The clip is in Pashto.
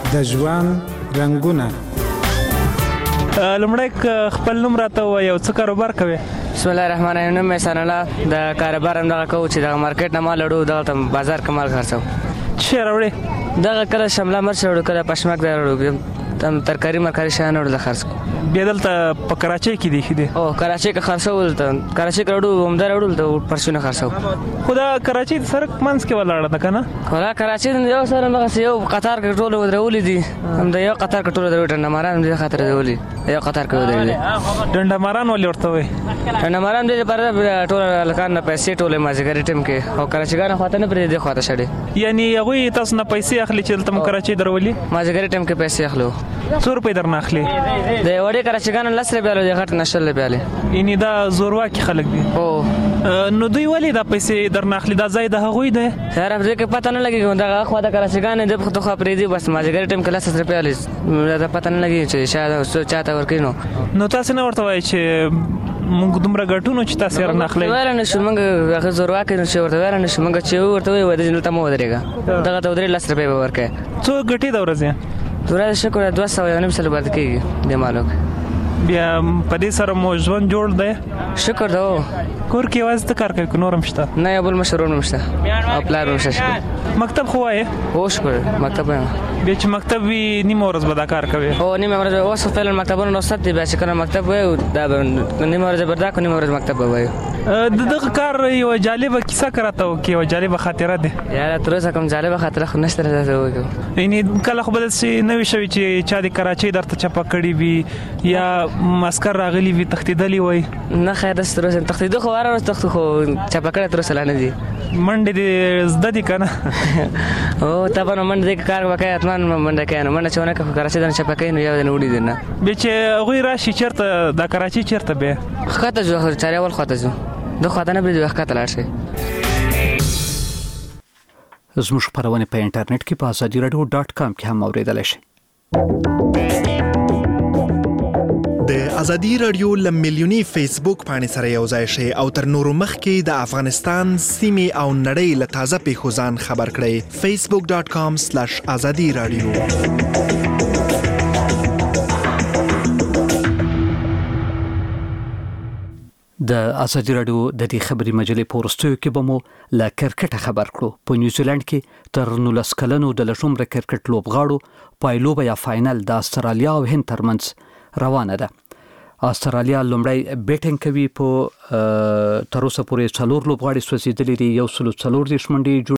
د ژوند رنګونه. لمړی خپل نوم راته ووایه او څه کاروبار کوې؟ بسم الله الرحمن الرحیم. نوم مې حسن الله. د کاروبار هم دغه کوو چې دغه مارکیټ نه مال وړو، دغلته بازار کې مال خرڅوو. څه شی راوړې؟ دغه کله شمله مرچ راوړو، کله پشمک راوړو، ترکاري مرکاري شیان راوړو د خرڅ کوو. بیا دلته په کراچۍ کې دی ښه دی؟ او کراچۍ کې خرڅوو، دلته کراچۍ کې راوړو، عمده راوړو، دلته پرچونه خرڅوو. خو دا کراچۍ د سړک منځ کې ولاړه ده که نه؟ دا کراچۍ یو سره دغسې یو قطار کې ټول ودرولي دي، هم د یو قطار کې ټول ودرولي، ډنډماران هم دې خاطر ودرولي، یو قطار کې ودرولي. ډنډماران ولې ورته وایي؟ ډنډماران دې لپاره ټول هلکان نه پیسې ټولې مازدیګري ټایم کې، او کراچيګان خواته نه پرېږدي، دې خواته شړي. یعنې هغوی تاسو نه پیسې اخلي چې دلته مو کراچۍ درولي؟ مازدیګري ټایم کې پیسې اخلو. څو روپۍ درنه اخلي؟ د وړې کراچيګانو 10 روپۍ اخلو، د غټ نه 20 روپۍ اخلي. یعنې دا زورواکي خلک دي؟ هو. نو دوی ولې دا پیسې درنه اخلي؟ دا ځای د هغوی دی؟ یاره دې کې پته نه لګېږي، دغه خواته کراچيګان دې په خوا پرېږدي، بس مازدیګري ټایم کې 10 روپۍ اخلي، دا پته نه لګېږي چې شاید چاته ورکوي. نو تاسو نه ورته وایئ چې موږ دومره ګټونو چې تاسو یې رانه اخلئ؟ ویلی نه شو، موږ هغه زورواکي نه شو ورته ویلی نه شو، موږ چې ورته ووایو دلته مه ودرېږه، دغه ته ودرې 10 روپۍ به ورکوې. څو ګټې د ورځې؟ د ورځې شکر 200 پاتې کېږي دې مالو کې. بیا په دې سره مو ژوند جوړ دی؟ شکر ده. کور کې یوازې ته کار کوې که نور هم شته؟ نه، یو بل مشر ورور هم شته او پلار هم شته. مکتب خو وایې؟ هو شکر مکتب وایم. بیا چې مکتب وي نیمه ورځ به دا کار کوې؟ هو نیمه ورځ. اوس فعلا مکتبونه رخصت دي، بیا چې کله مکتب وایو دا به نیمه ورځ به دا کړو، نیمه ورځ مکتب به وایو. د دغه کار یوه جالبه کیسه که راته وکړې، یوه جالبه خاطره دی؟ یاره تر اوسه کوم جالبه خاطره خو نشته راته وکړو. یعنې کله خو به داسې نه وي شوي چې چا د کراچۍ درته چپه کړي وي یا عسکر راغلي وي تښتېدلي وای؟ نه خیر داسې تر اوسه تښتېدو خو هره ورځ تښتو، خو چپه کړی تر اوسه لا نه دي. منډې دې زده دي که نه؟ هو طبعا منډه دې کار به کوې، حتما منډه کوې، نو منډه چې ونه کړه خو کراچۍ درنه چپه کوي، نو یو دې نه وړي دي نه. بیا چې هغوی راشي چېرته دا کراچۍ چېرته بیا؟ ښکته ځو، چاریوال خواته ځو، ده خواته نه پرېږدو، ښکته لاړ شئ. زموږ خپرونې په انټرنیټ کې په azadiradio.com کې هم اورېدلی شئ. د ازادي رادیو لمیلیونی فیسبوک باندې سره یو ځای شئ او تر نورو مخکې د افغانستان سیمې او نړۍ له تازه پیښو ځان خبر کړئ. facebook.com/azadiradio. د ازادي رادیو د دې خبري مجلې په وروستیو کې به مو له کرکټه خبر کړو. په نیوزیلند کې تر 19 کلنو د لټومره کرکټ لوبغاړو پایلوبه یا فاینل د استرالیا او هند ترمنځ روانه ده. استرالیا لومړی بیټینګ کوي، په تر اوسه پورې 4 لوبغاړي سوځېدلي دي، 140 منډې